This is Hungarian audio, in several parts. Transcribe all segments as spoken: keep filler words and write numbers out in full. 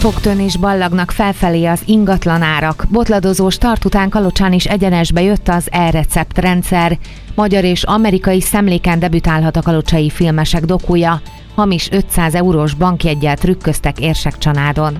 Fogtön és ballagnak felfelé az ingatlanárak. Botladozó start után Kalocsán is egyenesbe jött az e-recept rendszer. Magyar és amerikai szemléken debütálhat a kalocsai filmesek dokuja. Hamis ötszáz eurós bankjeggyel trükköztek Érsekcsanádon.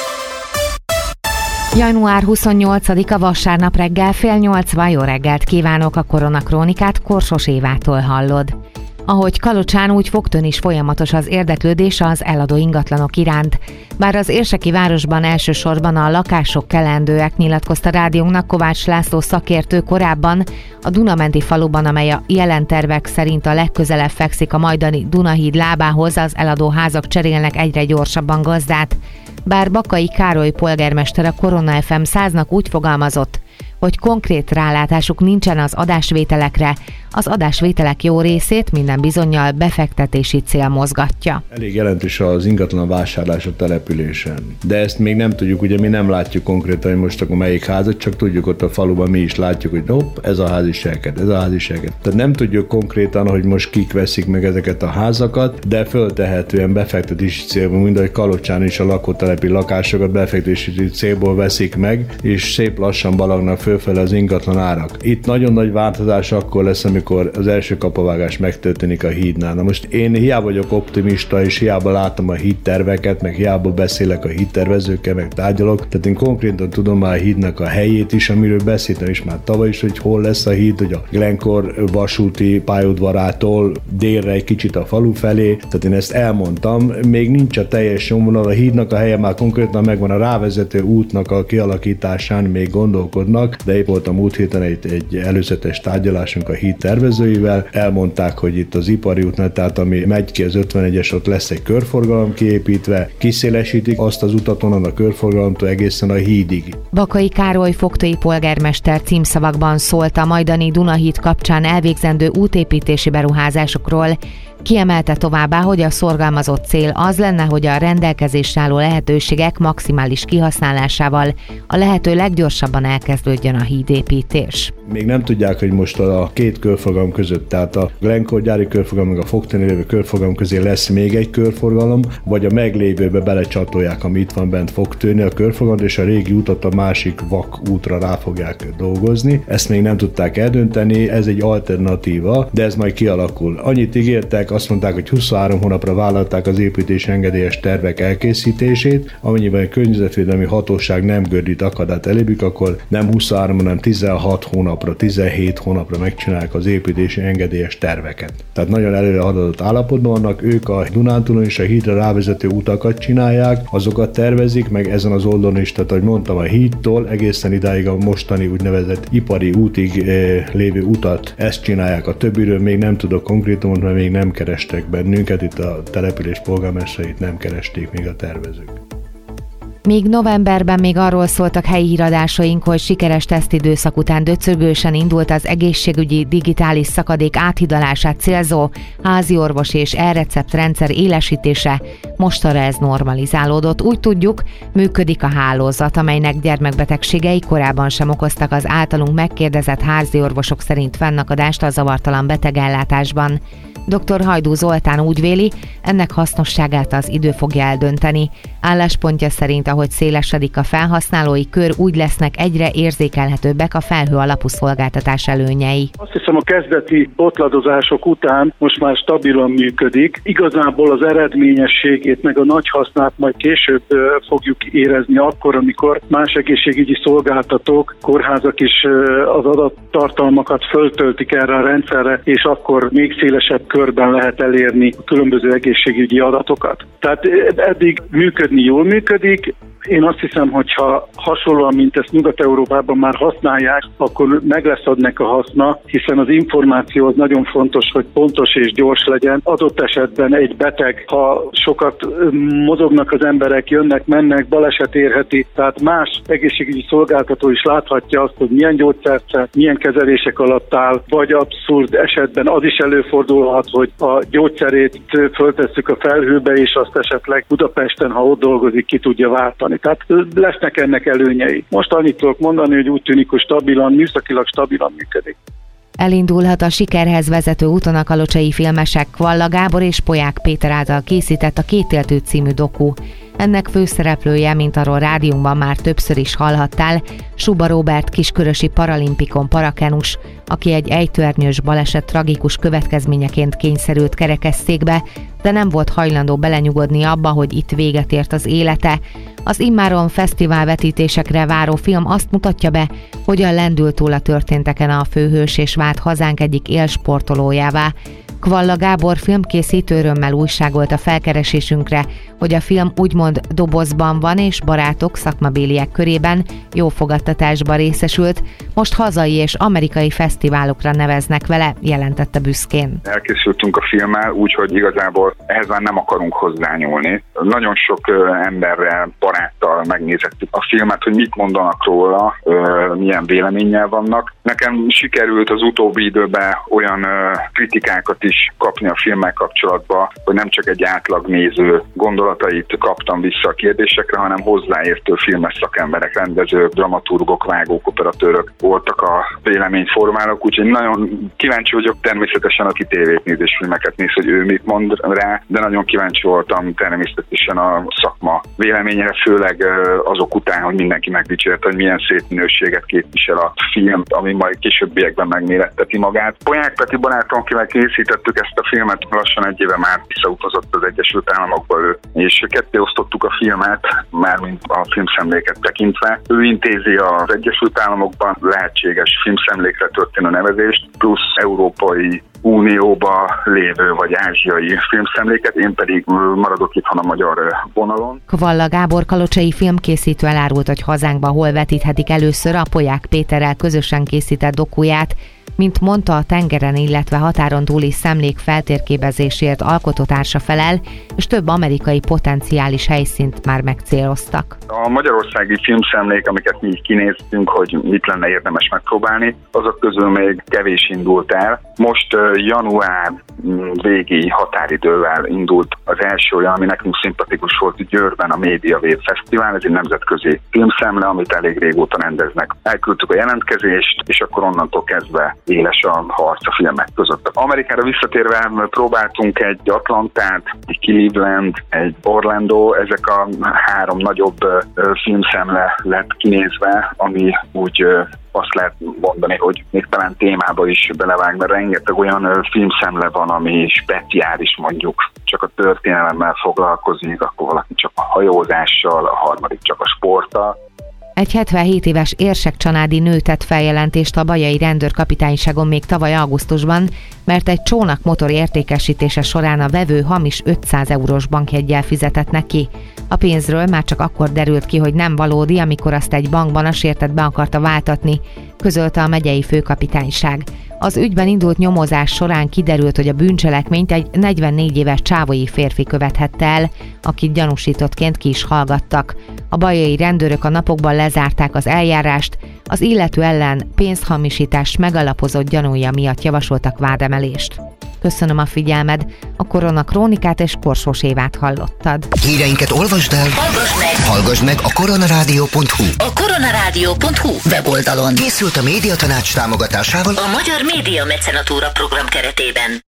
január huszonnyolcadika vasárnap reggel fél nyolcvan, jó reggelt kívánok, a Koronakrónikát Korsos Évától hallod. Ahogy Kalocsán, úgy Fogtön is folyamatos az érdeklődés az eladó ingatlanok iránt. Bár az érseki városban elsősorban a lakások kelendőek, nyilatkozta rádiónknak Kovács László szakértő korábban, a Dunamenti faluban, amely a jelen tervek szerint a legközelebb fekszik a majdani Dunahíd lábához, az eladó házak cserélnek egyre gyorsabban gazdát. Bár Bakai Károly polgármester a Korona ef em száznak úgy fogalmazott, hogy konkrét rálátásuk nincsen az adásvételekre, az adásvételek jó részét minden bizonnyal befektetési cél mozgatja. Elég jelentős az ingatlan vásárlás a településen, de ezt még nem tudjuk, ugye mi nem látjuk konkrétan, hogy most akkor melyik házat, csak tudjuk ott a faluban mi is látjuk, hogy hopp, ez a ház is elked, ez a ház is elked. Tehát nem tudjuk konkrétan, hogy most kik veszik meg ezeket a házakat, de föltehetően befektetési célból, mind ahogy Kalocsán is a lakótelepi lakásokat befektetési célból veszik meg, és szép lassan balagnak fölfele az ingatlan árak. Itt nagyon nagy változás akkor lesz, amikor az első kapavágás megtörténik a hídnál. Na most én hiába vagyok optimista, és hiába látom a hídterveket, meg hiába beszélek a hídtervezőkkel, meg tárgyalok, tehát én konkrétan tudom már a hídnak a helyét is, amiről beszéltem is már tavaly is, hogy hol lesz a híd, hogy a Glencore vasúti pályaudvarától délre egy kicsit a falu felé, tehát én ezt elmondtam, még nincs a teljes nyomvonal, a hídnak a helye már konkrétan megvan, a rávezető útnak a kialakításán még gondolkodnak, de épp voltam múlt héten egy, egy előzetes tárgyalásunk a híd tervezőivel, elmondták, hogy itt az ipari útnál, tehát ami megy ki az ötvenegyes, ott lesz egy körforgalom kiépítve, kiszélesítik azt az utat onnan a körforgalomtól egészen a hídig. Bakai Károly fogtői polgármester címszavakban szólt a majdani Dunahíd kapcsán elvégzendő útépítési beruházásokról. Kiemelte továbbá, hogy a szorgalmazott cél az lenne, hogy a rendelkezésre álló lehetőségek maximális kihasználásával a lehető leggyorsabban elkezdődjön a hídépítés. Még nem tudják, hogy most a két körforgalom között, tehát a Glencore gyári körforgalom, meg a Fogtoni lévő körforgalom közé lesz még egy körforgalom, vagy a meglévőbe belecsatolják, ami itt van bent Fogtőni, a körforgalom, és a régi utat a másik vak útra rá fogják dolgozni. Ezt még nem tudták eldönteni, ez egy alternatíva, de ez majd kialakul. Annyit ígértek, azt mondták, hogy huszonhárom hónapra vállalták az építés engedélyes tervek elkészítését, amennyiben a környezetvédelmi hatóság nem gördít akadályt elébük, akkor nem huszonhárom, hanem tizenhat hónapra, tizenhét hónapra megcsinálják az építési engedélyes terveket. Tehát nagyon előre haladott állapotban vannak, ők a Dunántúlon és a hídra rávezető utakat csinálják, azokat tervezik, meg ezen az oldalon is, tehát ahogy mondtam, a hídtól egészen idáig a mostani úgynevezett ipari útig e, lévő utat, ezt csinálják. A többiről még nem tudok konkrétumot, mert még nem kerestek bennünket, itt a település polgármestereit nem keresték még a tervezők. Míg novemberben még arról szóltak helyi híradásaink, hogy sikeres tesztidőszak után döcögősen indult az egészségügyi digitális szakadék áthidalását célzó házi orvos és e-recept rendszer élesítése, mostanra ez normalizálódott. Úgy tudjuk, működik a hálózat, amelynek gyermekbetegségei korábban sem okoztak az általunk megkérdezett házi orvosok szerint fennakadást a zavartalan betegellátásban. doktor Hajdú Zoltán úgy véli, ennek hasznosságát az idő fogja eldönteni. Álláspontja szerint, ahogy szélesedik a felhasználói kör, úgy lesznek egyre érzékelhetőbbek a felhő alapú szolgáltatás előnyei. Azt hiszem, a kezdeti botladozások után most már stabilan működik. Igazából az eredményességét meg a nagy hasznát majd később fogjuk érezni akkor, amikor más egészségügyi szolgáltatók, kórházak is az adattartalmakat föltöltik erre a rendszerre, és akkor még szélesebb körben lehet elérni a különböző egészségügyi adatokat. Tehát eddig működni jól működik. Én azt hiszem, hogyha hasonlóan, mint ezt Nyugat-Európában már használják, akkor meg lesz adnak a haszna, hiszen az információ az nagyon fontos, hogy pontos és gyors legyen. Adott esetben egy beteg, ha sokat mozognak az emberek, jönnek, mennek, baleset érheti, tehát más egészségügyi szolgáltató is láthatja azt, hogy milyen gyógyszert, milyen kezelések alatt áll, vagy abszurd esetben az is előfordulhat, hogy a gyógyszerét föltesszük a felhőbe, és azt esetleg Budapesten, ha ott dolgozik, ki tudja váltani. Tehát lesznek ennek előnyei. Most annyit tudok mondani, hogy úgy tűnik, hogy stabilan, műszakilag stabilan működik. Elindulhat a sikerhez vezető úton a kalocsai filmesek Kvalla Gábor és Polyák Péter által készített A Kétéltő című doku. Ennek főszereplője, mint arról rádiónkban már többször is hallhattál, Suba Róbert kiskörösi paralimpikon parakenus, aki egy ejtőernyős baleset tragikus következményeként kényszerült kerekesszékbe, de nem volt hajlandó belenyugodni abba, hogy itt véget ért az élete. Az immáron fesztiválvetítésekre váró film azt mutatja be, hogyan lendült túl a történteken a főhős és vált hazánk egyik élsportolójává. Kvalla Gábor filmkészítő örömmel újságolt a felkeresésünkre, hogy a film úgymond dobozban van, és barátok, szakmabéliek körében jó fogadtatásba részesült, most hazai és amerikai fesztiválokra neveznek vele, jelentette büszkén. Elkészültünk a filmmel, úgyhogy igazából ehhez már nem akarunk hozzányúlni. Nagyon sok emberrel, baráttal megnézettük a filmet, hogy mit mondanak róla, milyen véleménnyel vannak. Nekem sikerült az utóbbi időben olyan kritikákat is kapni a filmmel kapcsolatban, hogy nem csak egy átlagnéző gondolatait kaptam vissza a kérdésekre, hanem hozzáértő filmes szakemberek, rendezők, dramaturgok, vágók, operatőrök voltak a véleményformálók, úgyhogy nagyon kíváncsi vagyok természetesen, aki tévét néz és filmeket néz, hogy ő mit mond rá, de nagyon kíváncsi voltam természetesen a szakma véleményére, főleg azok után, hogy mindenki megdicsérte, hogy milyen szép minőséget képvisel a film, ami majd későbbiekben megméretteti magát. Polyák Peti barátom, akivel készítettük ezt a filmet, lassan egy éve már visszautazott az Egyesült Államokba ő, és ketté osztottuk a filmet, mármint a filmszemléket tekintve. Ő intézi az Egyesült Államokban lehetséges filmszemlékre történő nevezést, plusz európai Unióba lévő vagy ázsiai filmszemléket, én pedig maradok itthon a magyar vonalon. Kvalla Gábor kalocsai filmkészítő elárult, hogy hazánkban hol vetíthetik először a Polyák Péterrel közösen készített dokuját, mint mondta, a tengeren, illetve határon túli szemlék feltérképezésért alkotótársa felel, és több amerikai potenciális helyszínt már megcéloztak. A magyarországi filmszemlék, amiket mi kinéztünk, hogy mit lenne érdemes megpróbálni, azok közül még kevés indult el. Most január végi határidővel indult az első olyan, ami nekünk szimpatikus volt Győrben, a Média Wave Fesztivál, ez egy nemzetközi filmszemle, amit elég régóta rendeznek. Elküldtük a jelentkezést, és akkor onnantól kezdve éles a harc a filmek között. Amerikára visszatérve próbáltunk egy Atlantát, egy Cleveland, egy Orlando, ezek a három nagyobb filmszemle lett kinézve, ami úgy azt lehet mondani, hogy még talán témába is belevág, mert rengeteg olyan filmszemle van, ami speciális, mondjuk csak a történelemmel foglalkozik, akkor valaki csak a hajózással, a harmadik csak a sporttal. Egy hetvenhét éves érsekcsanádi nő tett feljelentést a bajai rendőrkapitányságon még tavaly augusztusban, mert egy csónak motor értékesítése során a vevő hamis ötszáz eurós bankjeggyel fizetett neki. A pénzről már csak akkor derült ki, hogy nem valódi, amikor azt egy bankban a sértett be akarta váltatni, közölte a megyei főkapitányság. Az ügyben indult nyomozás során kiderült, hogy a bűncselekményt egy negyvennégy éves csávói férfi követhette el, akit gyanúsítottként ki is hallgattak. A bajai rendőrök a napokban lezárták az eljárást, az illető ellen pénzhamisítás megalapozott gyanúja miatt javasoltak vádemelést. Köszönöm a figyelmed, a Korona Krónikát és Korsós Évát hallottad. Híreinket olvasd el, hallgass meg, hallgass meg a koronarádió pont hu. A koronarádió pont hu weboldalon Készült a Médiatanács támogatásával a Magyar Média Mecenatúra program keretében.